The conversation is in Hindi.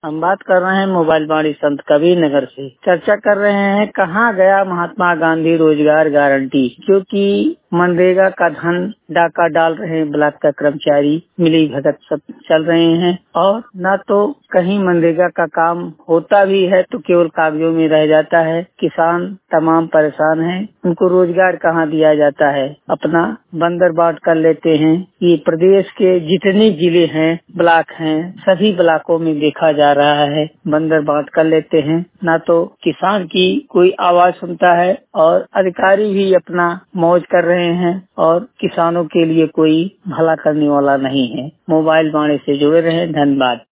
हम बात कर रहे हैं मोबाइल बाड़ी संत कबीर नगर से। चर्चा कर रहे हैं कहाँ गया महात्मा गांधी रोजगार गारंटी, क्योंकि मनरेगा का धन डाका डाल रहे हैं ब्लॉक का कर्मचारी, मिली भगत सब चल रहे हैं और न तो कहीं मनरेगा का काम होता भी है तो केवल कागजों में रह जाता है। किसान तमाम परेशान हैं, उनको रोजगार कहाँ दिया जाता है। अपना बंदर बाट कर लेते हैं। ये प्रदेश के जितने जिले हैं, ब्लॉक हैं, सभी ब्लॉकों में देखा जा रहा है, बंदर बाट कर लेते हैं। ना तो किसान की कोई आवाज सुनता है और अधिकारी भी अपना मौज कर रहे हैं और किसानों के लिए कोई भला करने वाला नहीं है। मोबाइल बाड़े से जुड़े रहें। धन्यवाद।